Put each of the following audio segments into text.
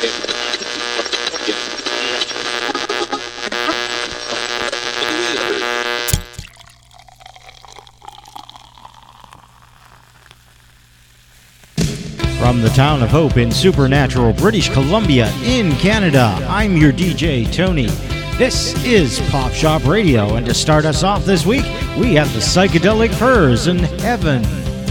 From the town of Hope in Supernatural, British Columbia in Canada, I'm your DJ, Tony. This is Pop Shop Radio, and to start us off this week, we have the Psychedelic Furs in Heaven.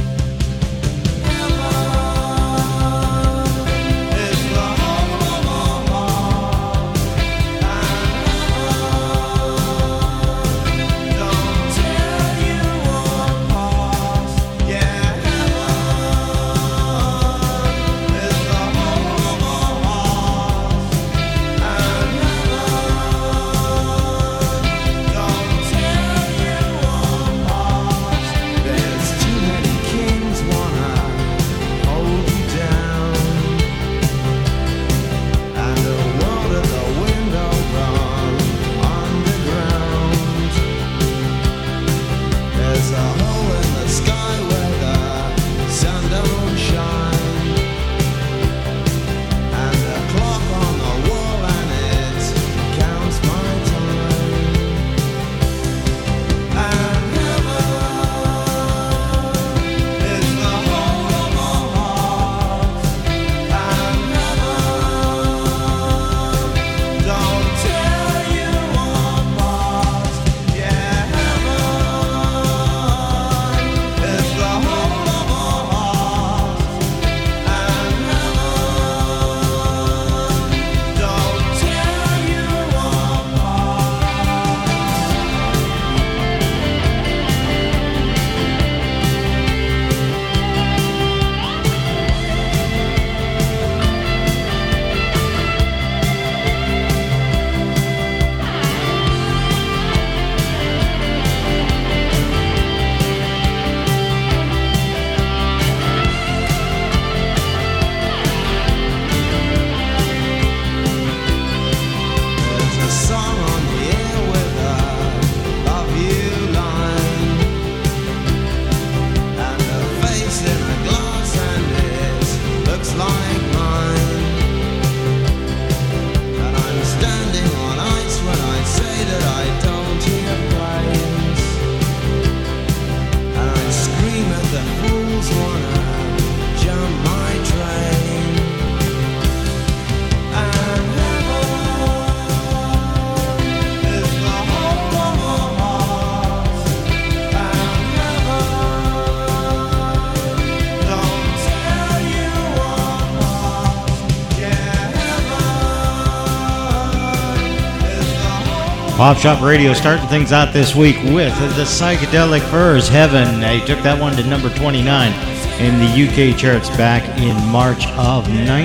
Pop Shop Radio starting things out this week with the Psychedelic Furs, Heaven. They took that one to number 29 in the UK charts back in March of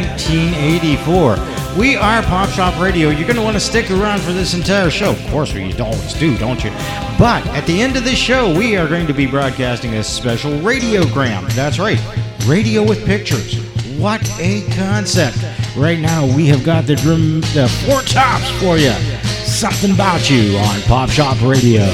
1984. We are Pop Shop Radio. You're going to want to stick around for this entire show. Of course, you always do, don't you? But at the end of this show, we are going to be broadcasting a special radiogram. That's right, radio with pictures. What a concept. Right now, we have got the four tops for you. Something About You on Pop Shop Radio.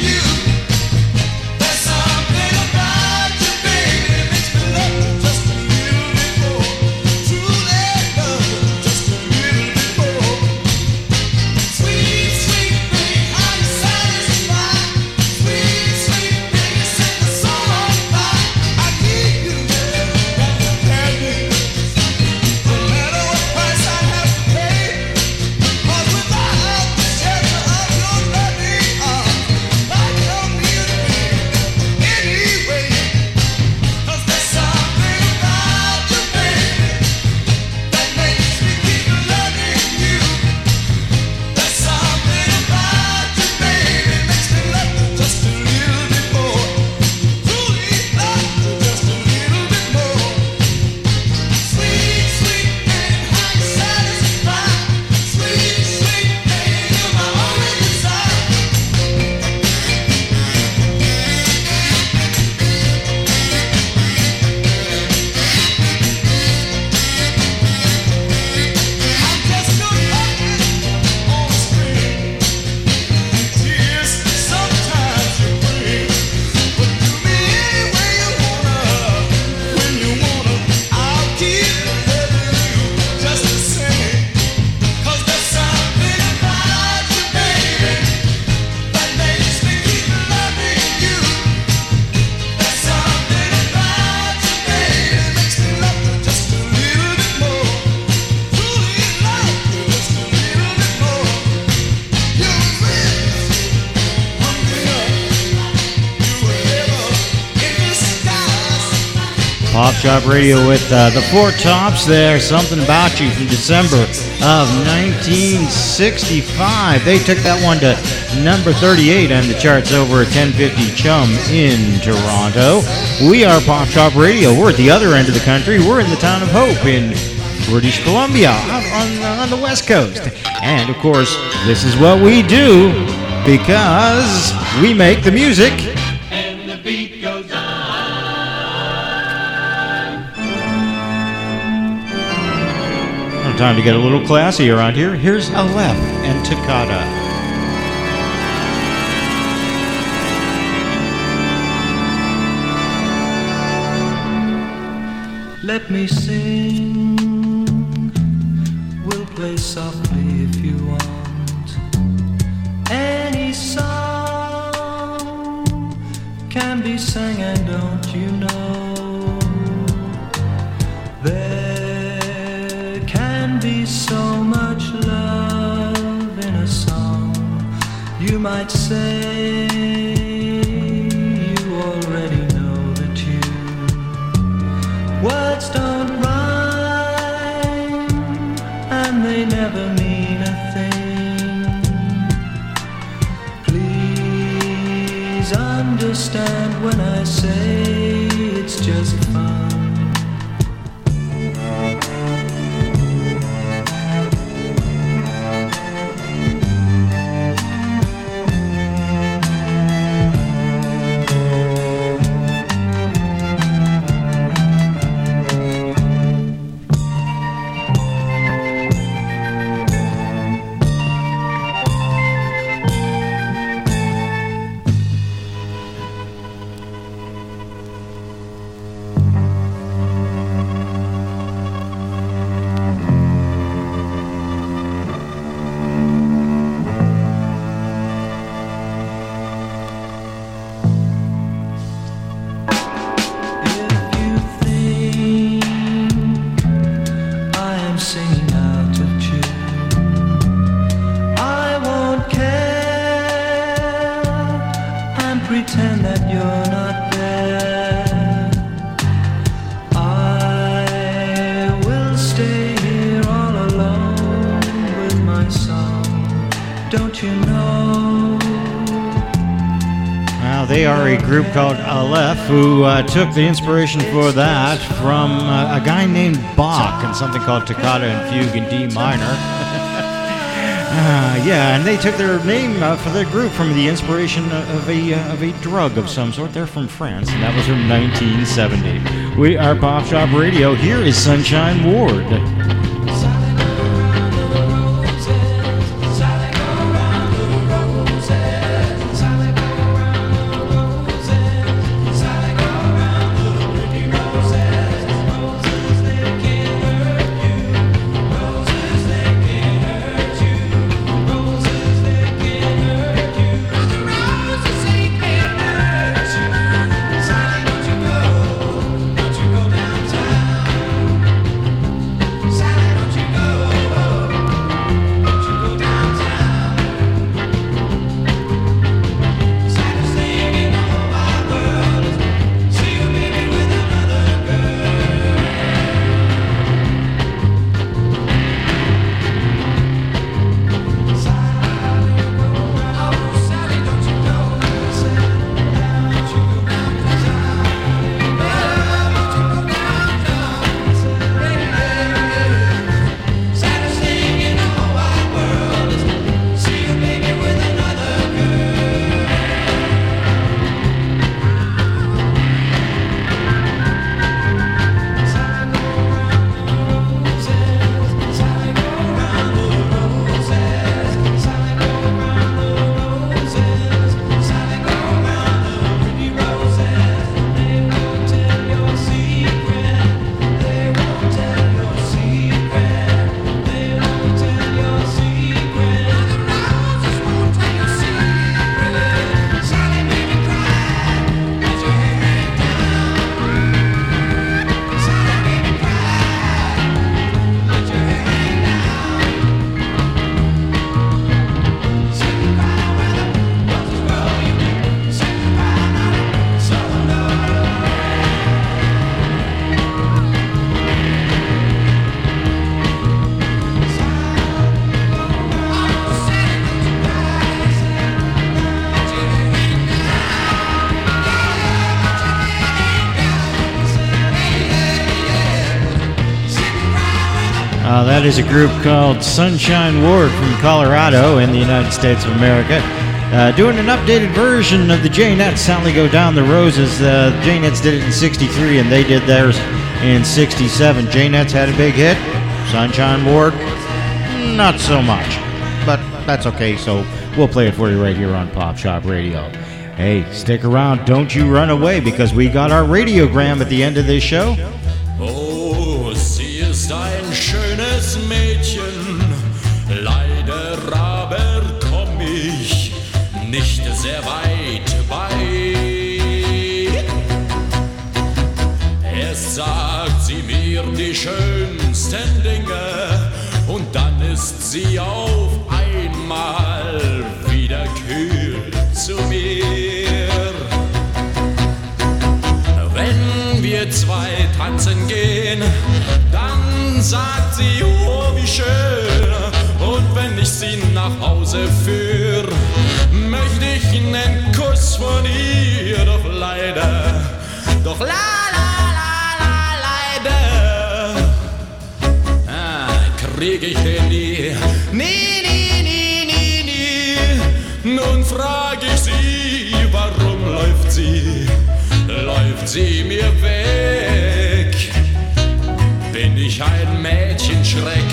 Just Pop Shop Radio with the Four Tops there, Something About You from December of 1965. They took that one to number 38 on the charts over at 1050 Chum in Toronto. We are Pop Shop Radio. We're at the other end of the country. We're in the town of Hope in British Columbia on the West Coast. And, of course, this is what we do because we make the music. And the beat goes on. Time to get a little classy around here. Here's Aleph and Toccata. Let me sing, we'll play softly if you want. Any song can be sang, and don't you know there can be so much love in a song. You might say you already know the tune. Words don't rhyme, and they never mean a thing. Please understand when I say it's just fun. Group called Aleph, who took the inspiration for that from a guy named Bach and something called Toccata and Fugue in D minor. Yeah, and they took their name for their group from the inspiration of a drug of some sort. They're from France, and that was from 1970. We are Pop Shop Radio. Here is Sunshine Ward. Sally That is a group called Sunshine Ward from Colorado in the United States of America. Doing an updated version of the Janettes, Sally Go Down the Roses. Janettes did it in 63 and they did theirs in 67. Janettes had a big hit. Sunshine Ward, not so much. But that's okay, so we'll play it for you right here on Pop Shop Radio. Hey, stick around. Don't you run away because we got our radiogram at the end of this show. Oh, sie ist ein schönes Mädchen, leider aber komm ich nicht sehr weit bei. Erst sagt sie mir die schönsten Dinge und dann ist sie auf einmal wieder kühl zu mir. Wenn wir zwei tanzen gehen, dann sagt sie, oh wie schön. Und wenn ich sie nach Hause führe, möchte ich einen Kuss von ihr, doch leider, doch leider, krieg ich den nie, nie. Nun frag ich sie, warum läuft sie mir weg? Bin ich ein Mädchenschreck,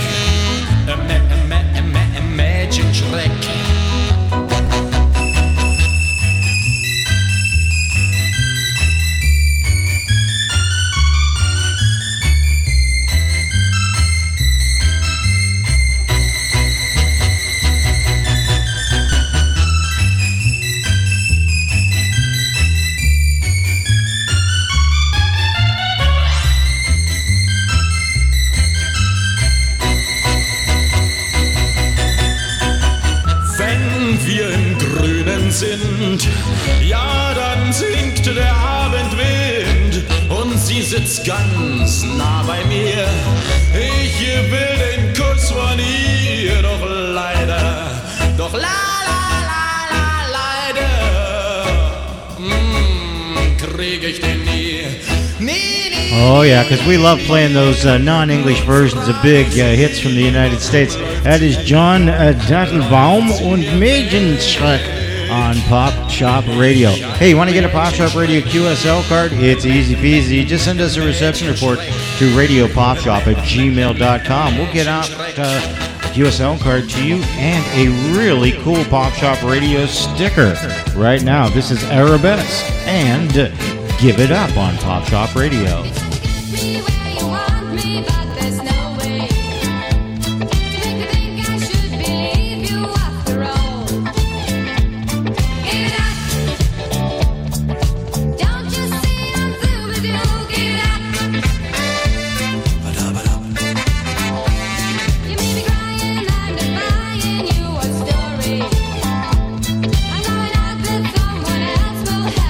Mädchenschreck. Sind. Ja, dann singt der Abendwind und sie sitzt ganz nah bei mir. Ich will den Kuss von ihr, doch leider, doch leider, krieg ich den nie. Oh yeah, because we love playing those non-English versions of big hits from the United States. That is John Dattelbaum und Mädchenschreck on Pop Shop Radio. Hey, you want to get a Pop Shop Radio QSL card? It's easy peasy. Just send us a reception report to radiopopshop@gmail.com. We'll get out a QSL card to you and a really cool Pop Shop Radio sticker right now. This is Arabesque and Give It Up on Pop Shop Radio.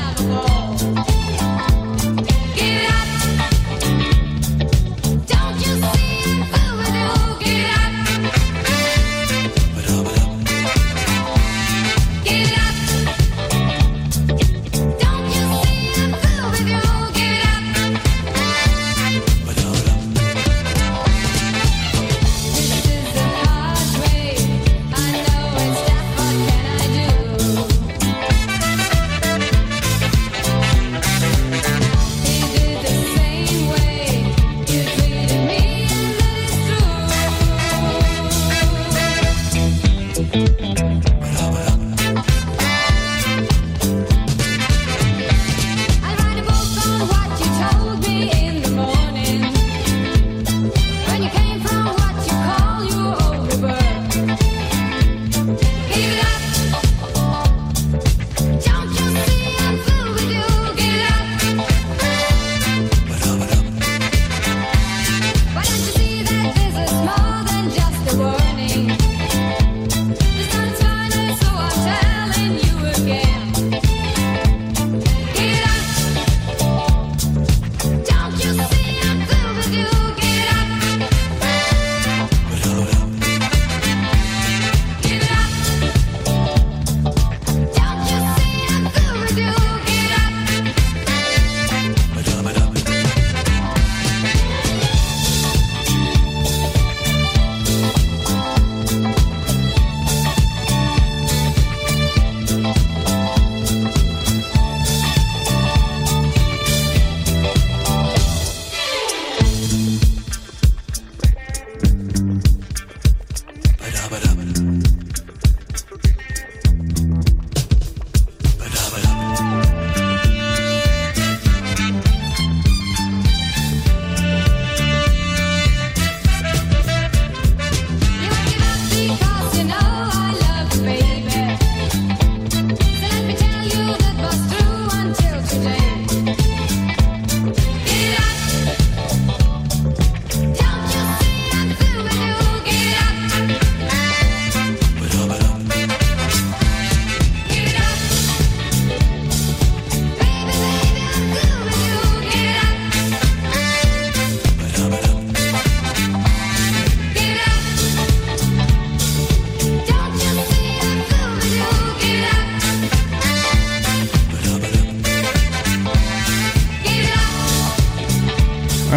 Don't you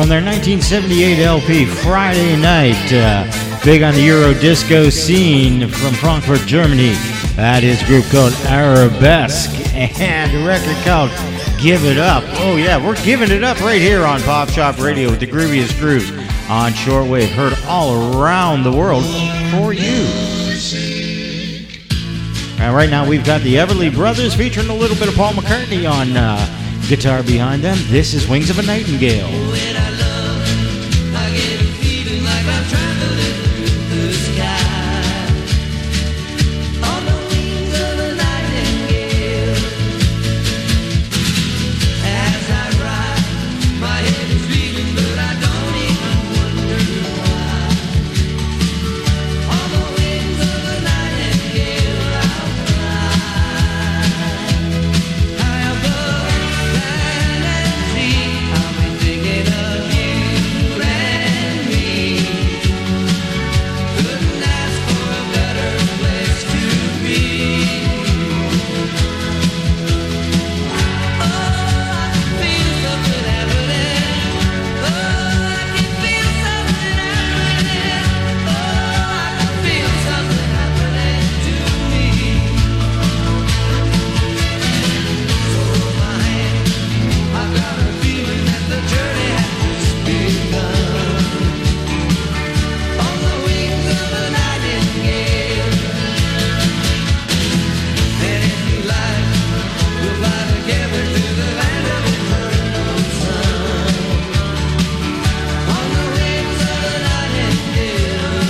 from their 1978 LP, Friday Night. Big on the Euro disco scene from Frankfurt, Germany. That is a group called Arabesque. And the record called Give It Up. Oh yeah, we're giving it up right here on Pop Shop Radio with the grooviest grooves on shortwave, heard all around the world for you. And right now we've got the Everly Brothers featuring a little bit of Paul McCartney on guitar behind them. This is Wings of a Nightingale. When I love, I get a feeling like I'm traveling through the sky on the wings of a nightingale. As I ride, my head is beating, but I don't even wonder why. On the wings of a nightingale, I'll fly high above land and sea. I'll be thinking of you and me. Couldn't ask for a better place to be. Oh, I can feel something happening. Oh, I can feel something happening. Oh, I can feel something happening to me. So hold my hand. I've got a feeling that the journey has begun. On the wings of a nightingale. And if you like, we'll fly together to the land of eternal sun. On the wings of a nightingale.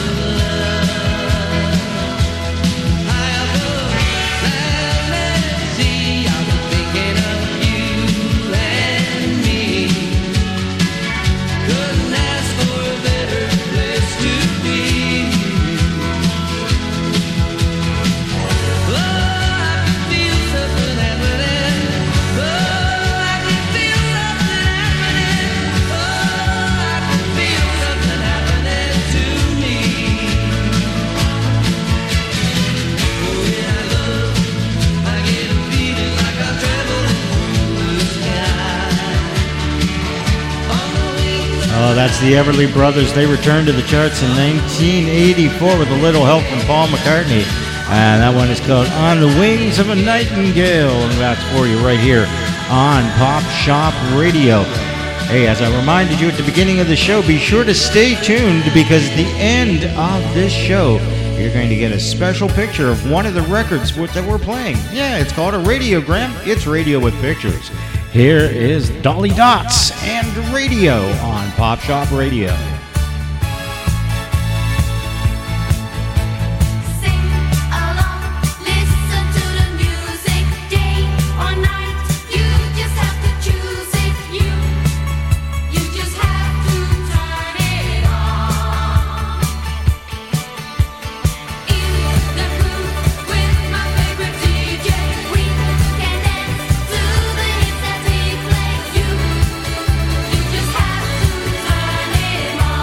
High above land and sea, I'll be thinking of you and me. Couldn't ask for a better place to be. Oh, I can feel something happening. Oh, I can feel something happening. Oh, I can feel something happening to me. When I love, I get a feeling like I'm traveling through the sky on the wings of Oh, that's the Everly Brothers. They returned to the charts in 1984 with a little help from Paul McCartney. And that one is called On the Wings of a Nightingale. And that's for you right here on Pop Shop Radio. Hey, as I reminded you at the beginning of the show, be sure to stay tuned because at the end of this show, you're going to get a special picture of one of the records that we're playing. Yeah, it's called a radiogram. It's radio with pictures. Here is Dolly Dots and Radio on Pop Shop Radio. Sing along, listen to the music, day or night. You just have to choose it. You just have to turn it on. In the groove with my favorite DJ, we can dance to the hits that he plays. You just have to turn it on.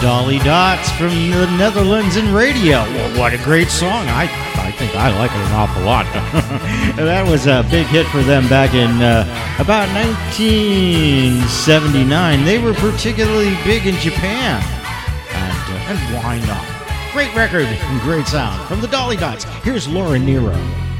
Dolly Dots from the Netherlands and radio. Well, what a great song. I think I like it an awful lot. That was a big hit for them back in about 1979. They were particularly big in Japan. And why not? Great record and great sound from the Dolly Dots. Here's Laura Nero.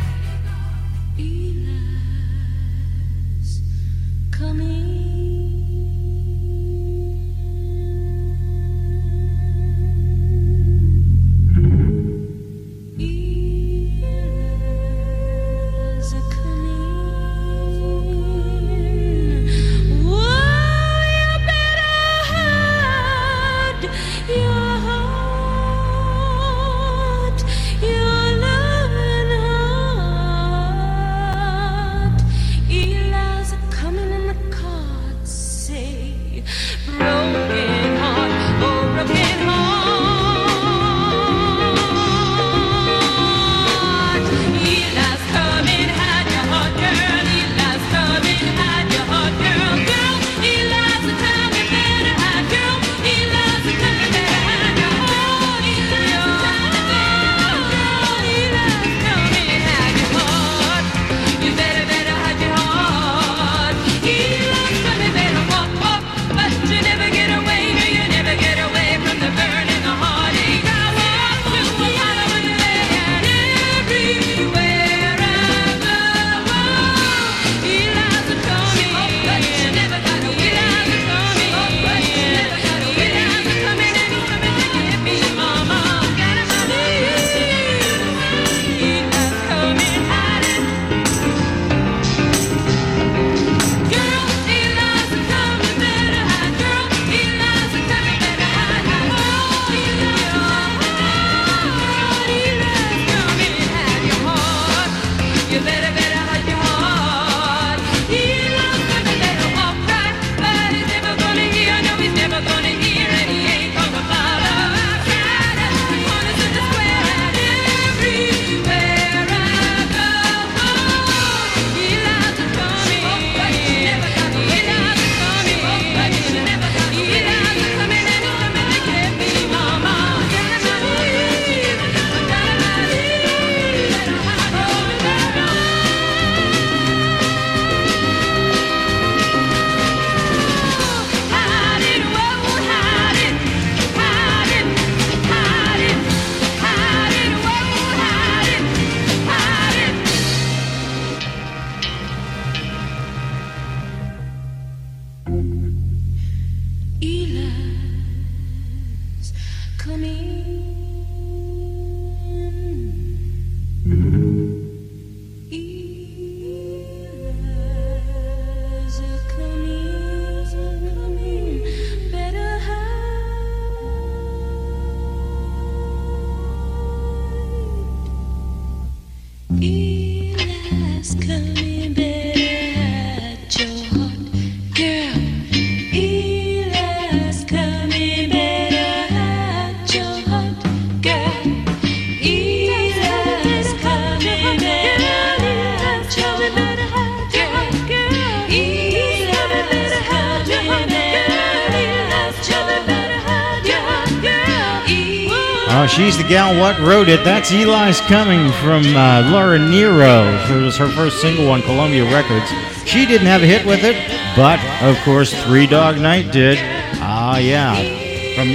Oh, she's the gal what wrote it. That's Eli's Coming from Laura Nero. It was her first single on Columbia Records. She didn't have a hit with it, but, of course, Three Dog Night did. Ah, yeah. From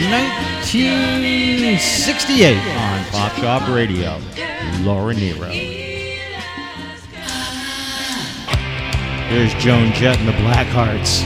1968 on Pop Shop Radio. Laura Nero. Here's Joan Jett and the Blackhearts.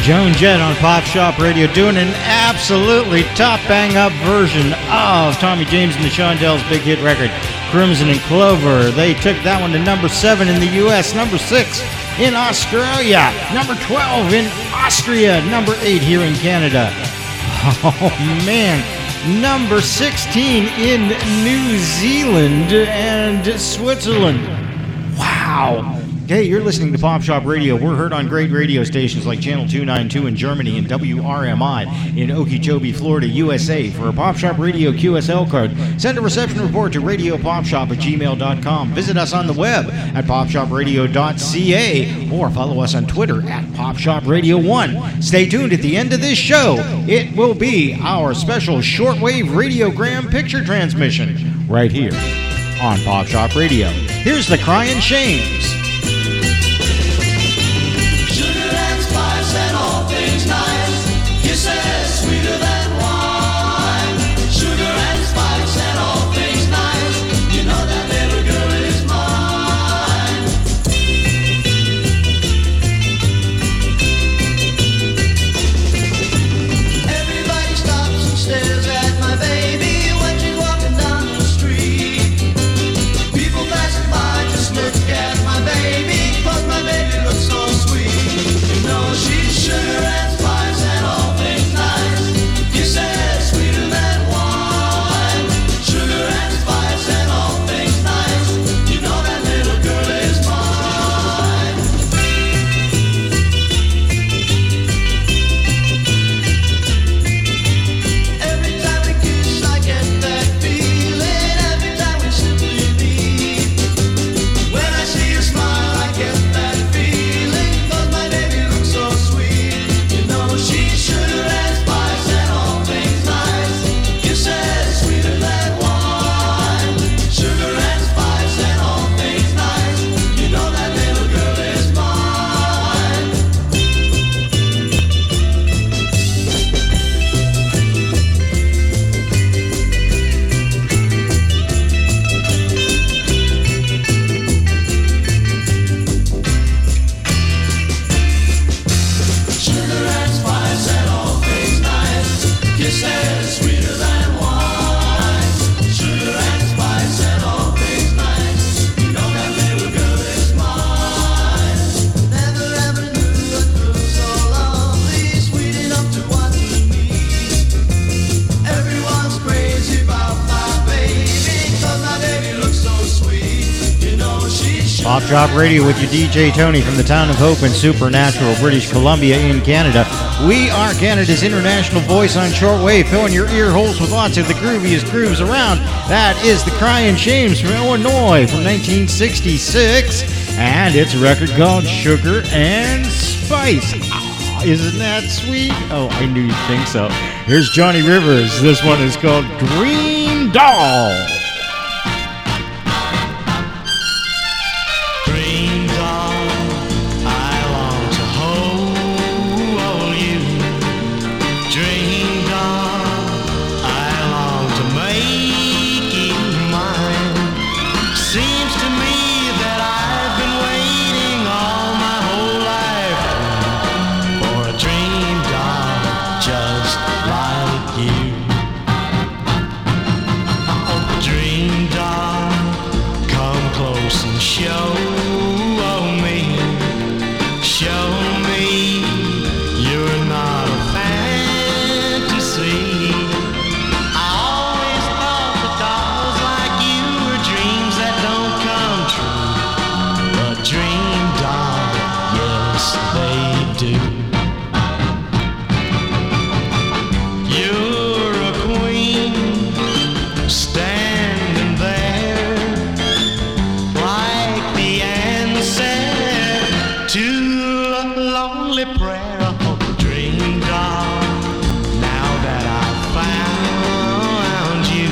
Joan Jett on Pop Shop Radio doing an absolutely top bang up version of Tommy James and the Shondells' big hit record, Crimson and Clover. They took that one to number 7 in the US, number 6 in Australia, number 12 in Austria, number 8 here in Canada. Oh man, number 16 in New Zealand and Switzerland. Wow. Hey, you're listening to Pop Shop Radio. We're heard on great radio stations like Channel 292 in Germany and WRMI in Okeechobee, Florida, USA. For a Pop Shop Radio QSL card, send a reception report to radiopopshop@gmail.com. Visit us on the web at popshopradio.ca or follow us on Twitter at PopShopRadio1. Stay tuned at the end of this show. It will be our special shortwave radiogram picture transmission right here on Pop Shop Radio. Here's the Crying Shames. Sugar and spice and all things nice. Kisses sweeter than wine. Sugar and spice and all things nice. You know that little girl is mine. Everybody stops and stares at my baby when she's walking down the street. People passing by just look at my baby, 'cause my baby looks so sweet. You know she's sugar and spice and all things nice. Kisses sweeter than wine. Sugar and spice and all things nice. You know that little girl is mine. Every time we kiss I get that feeling. Every time we simply meet. When I see you smile I get that feeling, 'cause my baby looks so sweet. You know she's sugar and spice and all things nice. Kisses sweeter than wine. Sugar and spice and all things nice. You know that little girl is mine. Sugar and spice and all things nice. Kisses sweeter than wine. Sugar and spice and all things nice. You know that little girl is mine. Never ever knew a girl so lovely, sweet enough to want to meet. Everyone's crazy about my baby, 'cause my baby looks so sweet. You know she's Pop Shop Radio with your DJ Tony from the town of Hope in Supernatural, British Columbia in Canada. We are Canada's international voice on shortwave, filling your ear holes with lots of the grooviest grooves around. That is the Crying Shames from Illinois from 1966, and it's a record called Sugar and Spice. Ah, isn't that sweet? Oh, I knew you'd think so. Here's Johnny Rivers. This one is called Dream Doll. Dream doll, I long to hold you. Dream doll, I long to make you mine. Seems to me that I've been waiting all my whole life for a dream doll just like you. Oh, dream doll, come close and show me you're not a fantasy. I always thought that dolls like you were dreams that don't come true, but dream doll, yes they do. You're a queen standing there like the answer to a lonely prayer. Oh, dream doll, now that I've found you,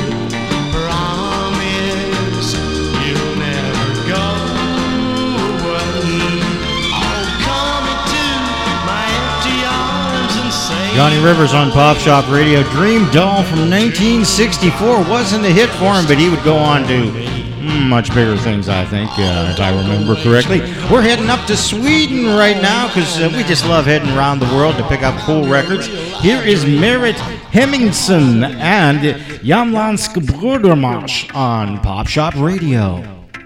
promise you'll never go away. Oh, come into my empty arms and say Johnny Rivers on Pop Shop Radio. Dream Doll from 1964 wasn't a hit for him, but he would go on to Much bigger things, I think, if I remember correctly. We're heading up to Sweden right now because we just love heading around the world to pick up cool records. Here is Merit Hemmingsson and Jamlandsk Brudermarsch on Pop Shop Radio.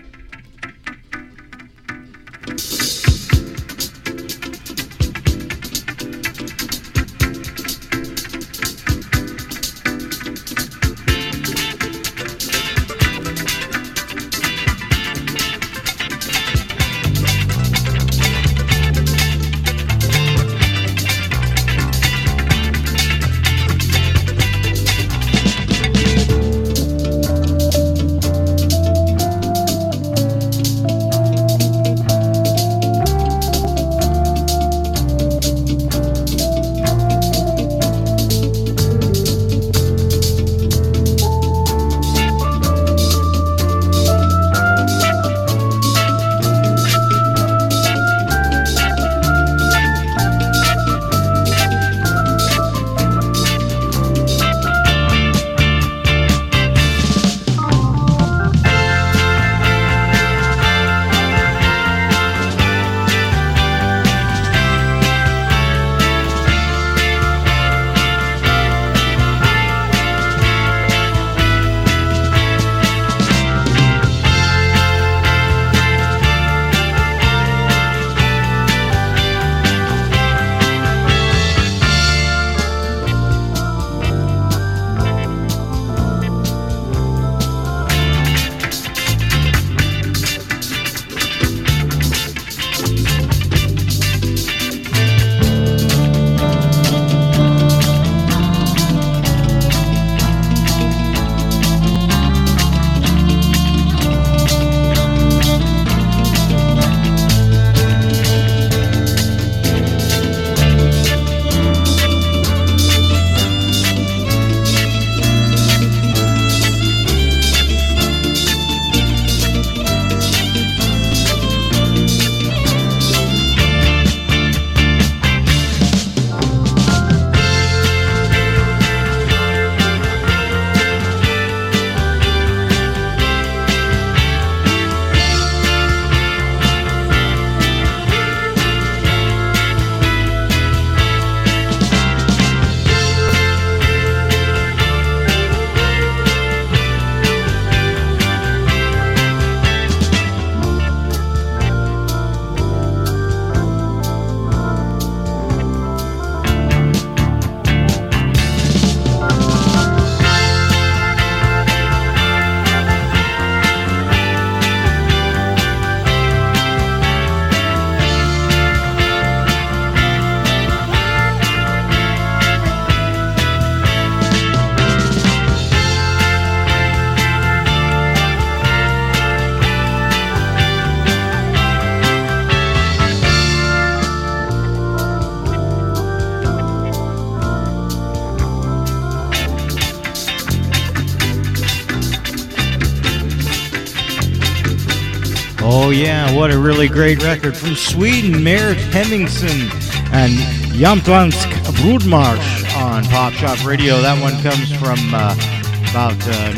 Oh yeah, what a really great record from Sweden, Merit Hemmingsson and Jamlandsk Brudermarsch on Pop Shop Radio. That one comes from about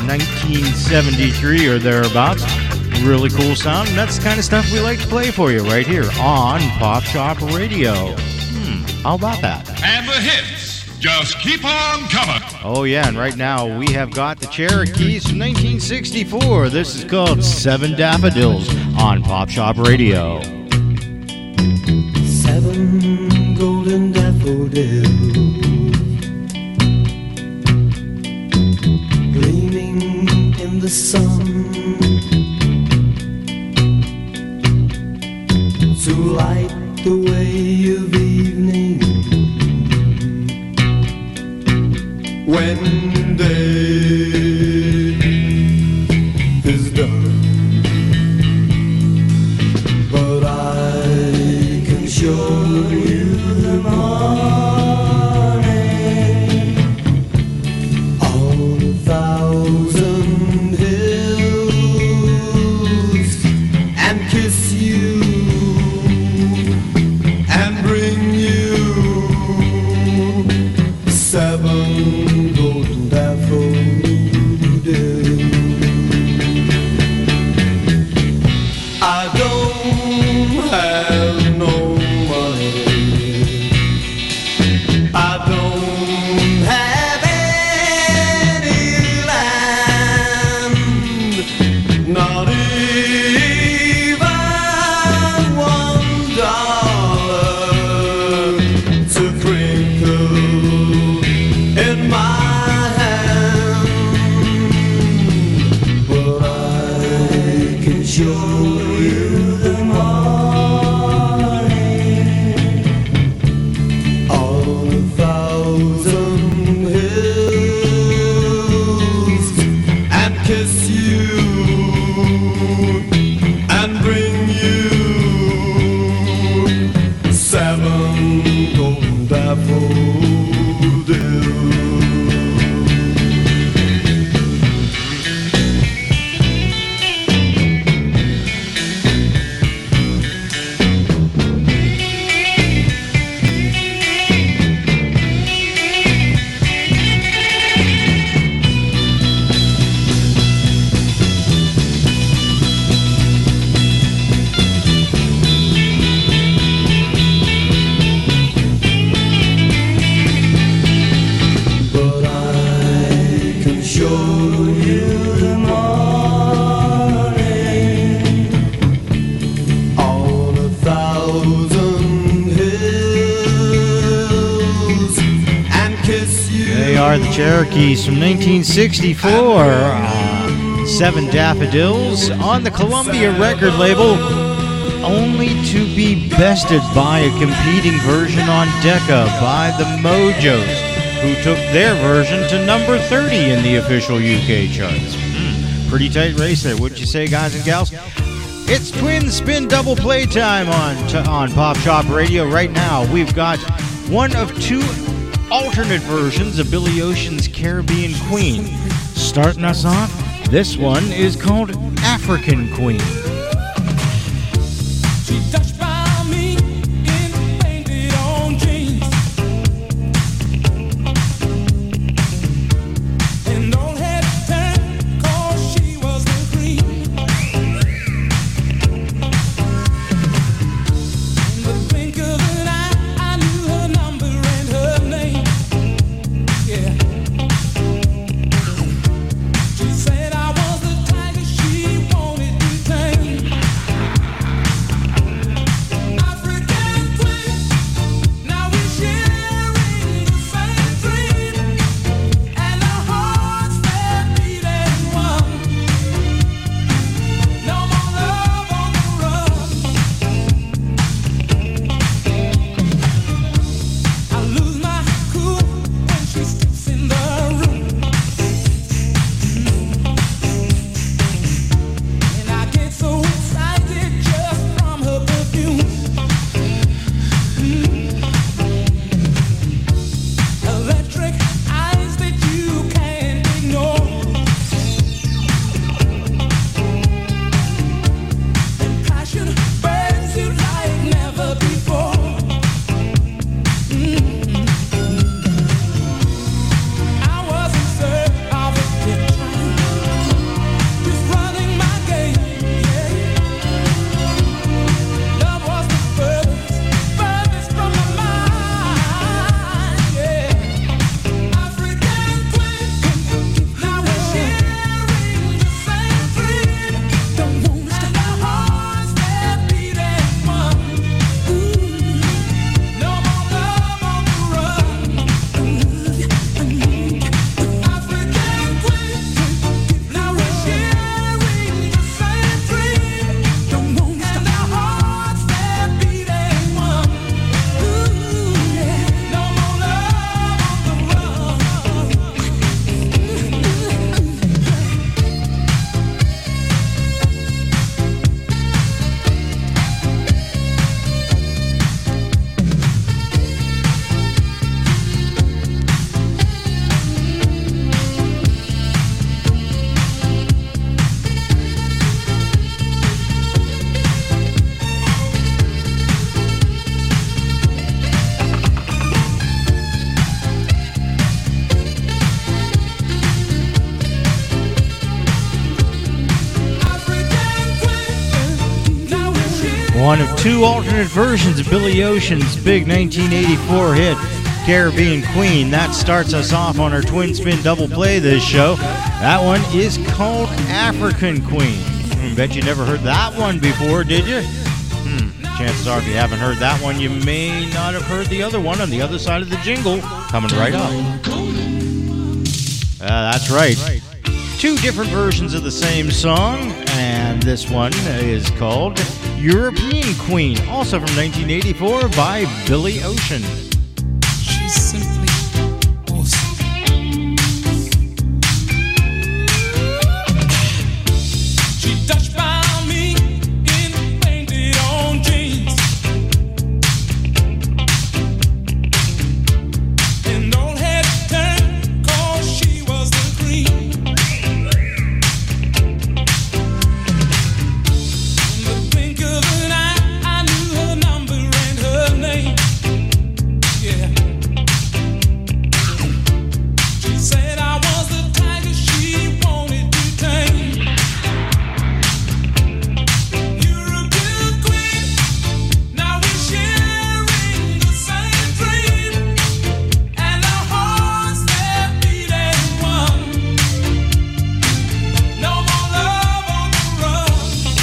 1973 or thereabouts. Really cool sound, and that's the kind of stuff we like to play for you right here on Pop Shop Radio. How about that? And the hits just keep on coming. Oh yeah, and right now we have got the Cherokees from 1964. This is called Seven Daffodils on Pop Shop Radio. 7 golden daffodils gleaming in the sun to light the way of evening when day is done. But I can show you the morning on 1,000 hills and kiss you and bring you 7 golden daffodils. show you the morning on 1,000 hills and kiss you and bring you 7 golden daffodils. But I can show you the morning on 1,000 hills and kiss you. They are the Cherokees from 1964. 7 Daffodils on the Columbia record label, only to be bested by a competing version on Decca by the Mojos, who took their version to number 30 in the official UK charts. Pretty tight race there, wouldn't you say, guys and gals? It's Twin Spin Double Play time on Pop Shop Radio right now. We've got one of 2 alternate versions of Billy Ocean's Caribbean Queen. Starting us off, this one is called African Queen. She touched by me in painted on jeans and don't hesitate 'cause she was the queen. In the blink of an eye, I knew her number and her name. Yeah. She said I was the tiger she wanted to tame. African queen, now we're sharing the same dream, and our hearts they're beating one. No more love on the run. I lose my cool when she steps in the room, and I get so excited just from her perfume. Electric eyes that you can't ignore, and passion burns you like never before. I was in search of a picture, just running my game. Yeah. Love was the furthest from my mind. Yeah. African queen, now we're sharing the same dream. Don't want to our hearts they're beating one. No more love on the run. African queen, now we're sharing the same dream. Don't want to our hearts they're beating one. No more love on the One of 2 alternate versions of Billy Ocean's big 1984 hit, Caribbean Queen. That starts us off on our Twin Spin Double Play this show. That one is called African Queen. I bet you never heard that one before, did you? Chances are if you haven't heard that one, you may not have heard the other one on the other side of the jingle coming right up. That's right. Two different versions of the same song, and this one is called European Queen, also from 1984 by Billy Ocean. She's simply awesome. She touched by me in painted on jeans, and old head turned 'cause she was the queen. In the blink of an eye, I knew her number and her name. Yeah. She said I was the tiger she wanted to tame. European queen, now we're sharing the same dream, and our hearts they're beating one. No more love on the run.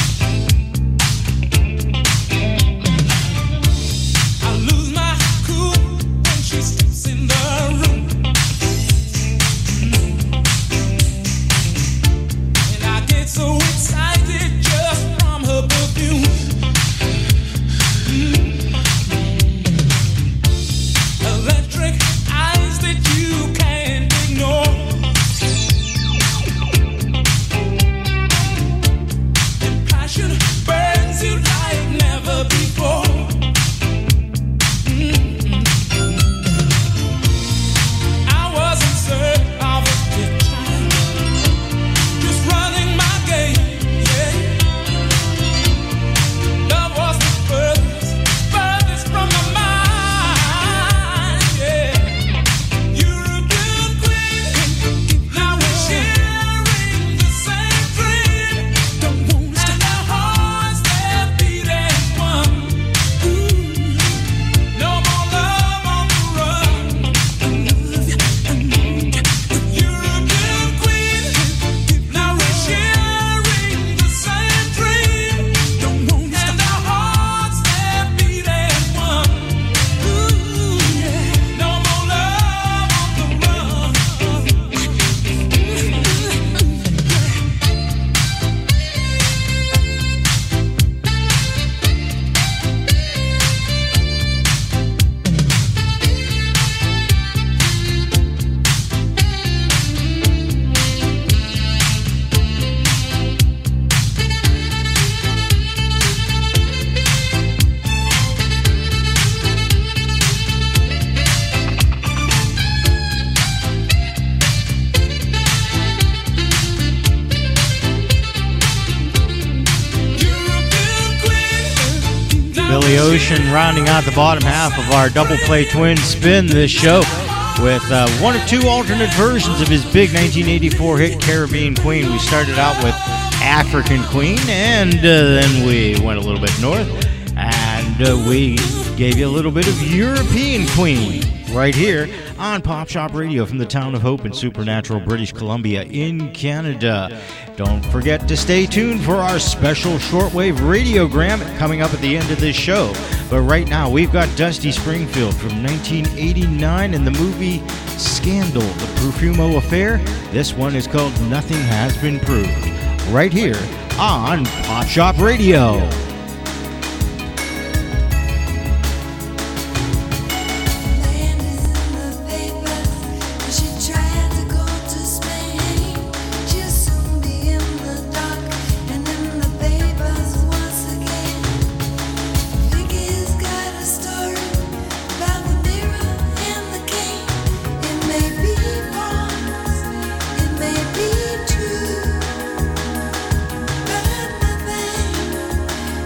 I lose my cool when she steps in the room, and I get so excited just from her perfume. Electric eyes that you can't ignore, and passion burns you like never before. I wasn't certain of a good time, just running my game, yeah. Love was the furthest from my mind, yeah. European queen, now we're sharing the same dream, and our hearts they're beating one. No more love on the run. European queen, now we're sharing the same dream, and our hearts they're beating one. No more love on the run. European queen, Billy Ocean rounding out the bottom half of our double play twin spin this show with one or two alternate versions of his big 1984 hit Caribbean Queen. We started out with African Queen, and then we went a little bit north, and we gave you a little bit of European Queen right here on Pop Shop Radio from the town of Hope in Supernatural, British Columbia in Canada. Don't forget to stay tuned for our special shortwave radiogram coming up at the end of this show. But right now, we've got Dusty Springfield from 1989 in the movie Scandal, the Profumo Affair. This one is called Nothing Has Been Proved, right here on Pop Shop Radio. Man is in the papers. She tried to go to Spain. She'll soon be in the dock and in the papers once again. Vicky's got a story about the mirror and the cane. It may be false, it may be true, but nothing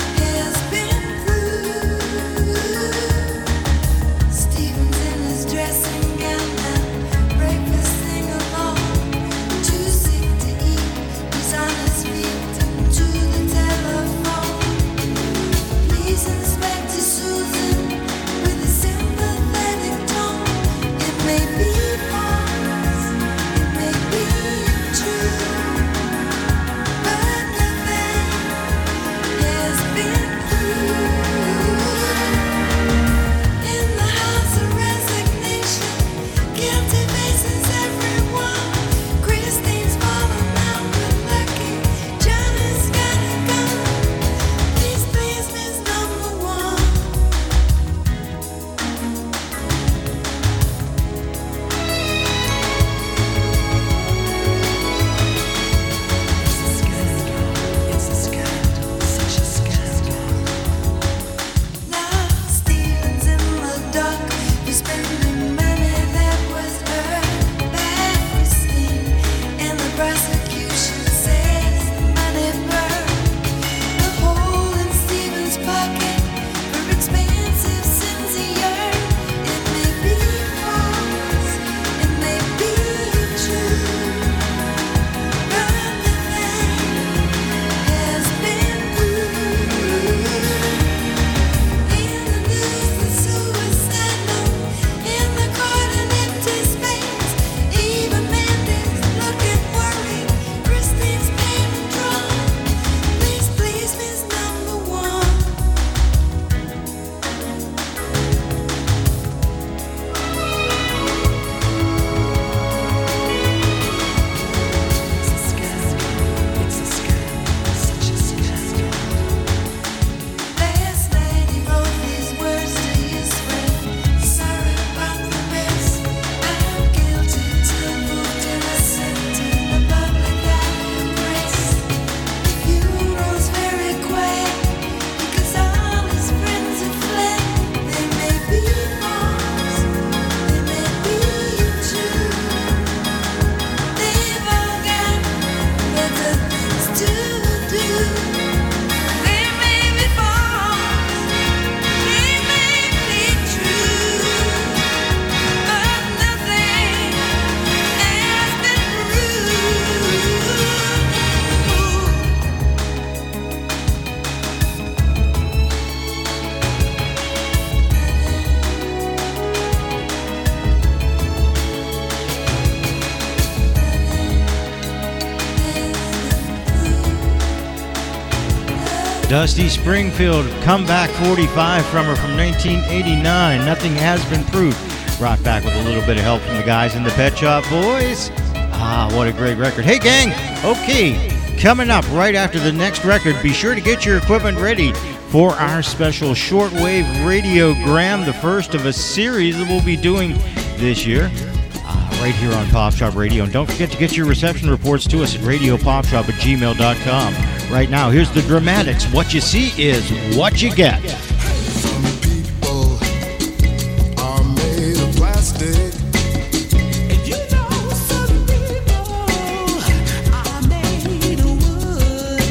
Dusty Springfield, comeback 45 from her from 1989. Nothing has been proved. Brought back with a little bit of help from the guys in the Pet Shop Boys. Ah, what a great record. Hey, gang. Okay, coming up right after the next record, be sure to get your equipment ready for our special shortwave radiogram, the first of a series that we'll be doing this year. Right here on Pop Shop Radio. And don't forget to get your reception reports to us at radiopopshop@gmail.com. Right now, here's the Dramatics. What you see is what you get. Some people are made of plastic. And you know some people are made of wood.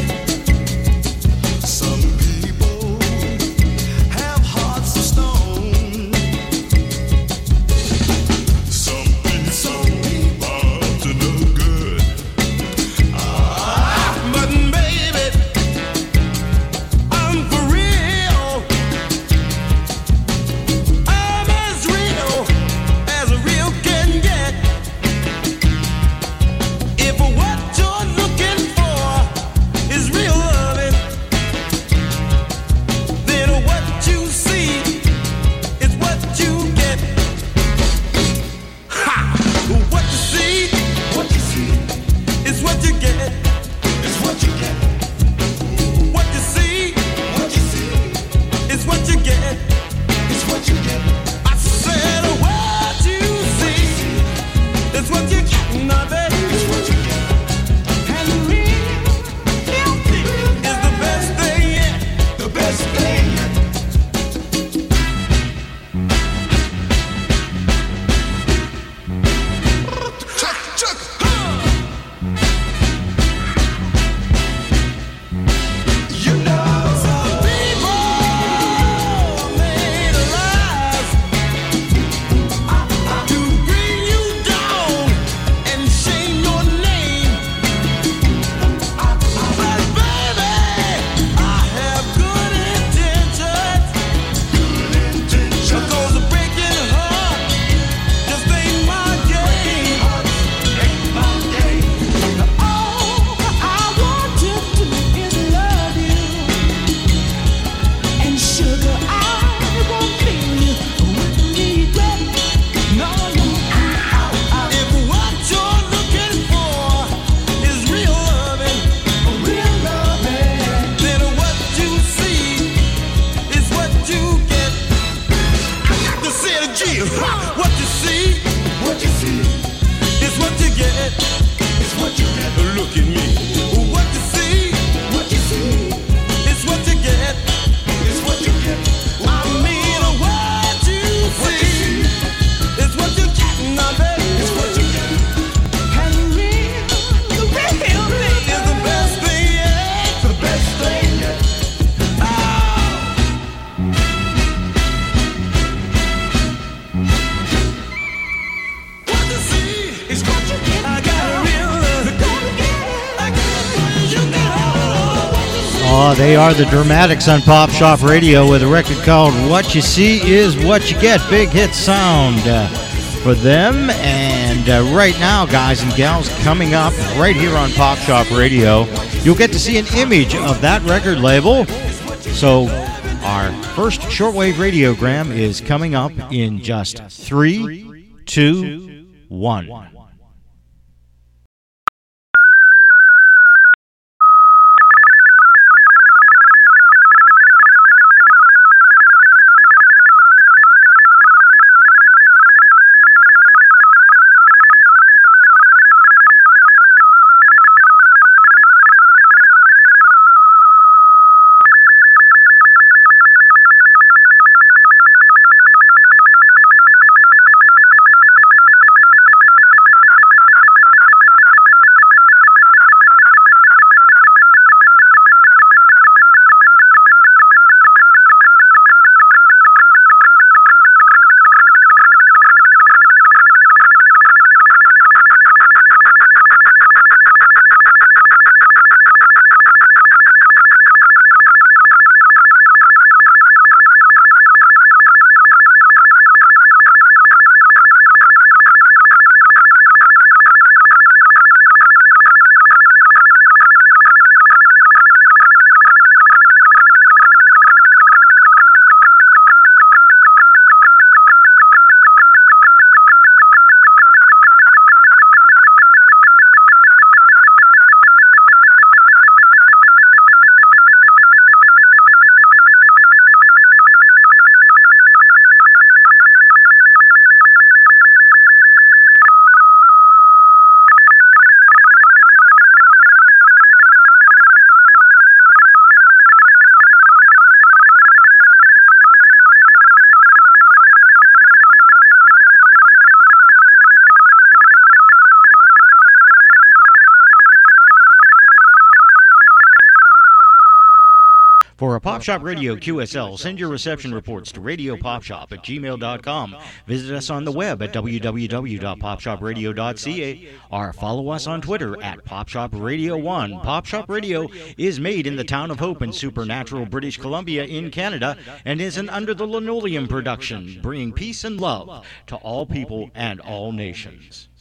Some people have hearts of stone. Some people are up to no good. But baby, I'm for real. I'm as real can get. If what you're looking for is real loving, then what you see is what you get. Ha! What you see is what you get. It's what you get. What you see is what you get. It's what you get. I said what you see is what you get. Nothing. It's what you get. And real is the best thing yet. The best thing yet. Chuck. You know some people made of lies to bring you down and shame your name. But baby, I have good intentions. Because a breaking heart just ain't my game. All I want to do is love you. And sugar, I won't feel you with regret. No. If what you're looking for is real loving, then what you see is what you get. I got to say it again. What you see is what you get. It's what you get. Look at me. What you see is what you get. It's what you get. I mean, what you see is what you get. Now, baby, it's what you get. And real is the best thing yet. The best thing yet. What you see is what you get. I got a real love. I got you got Oh, they are the Dramatics on Pop Shop Radio with a record called What You See Is What You Get. Big hit sound for them. And right now, guys and gals, coming up right here on Pop Shop Radio, you'll get to see an image of that record label. So our first shortwave radiogram is coming up in just 3, 2, 1. For a Pop Shop Radio QSL, send your reception reports to radiopopshop@gmail.com. Visit us on the web at www.popshopradio.ca or follow us on Twitter at PopShopRadio1. Pop Shop Radio is made in the town of Hope in Supernatural, British Columbia in Canada and is an Under the Linoleum production, bringing peace and love to all people and all nations.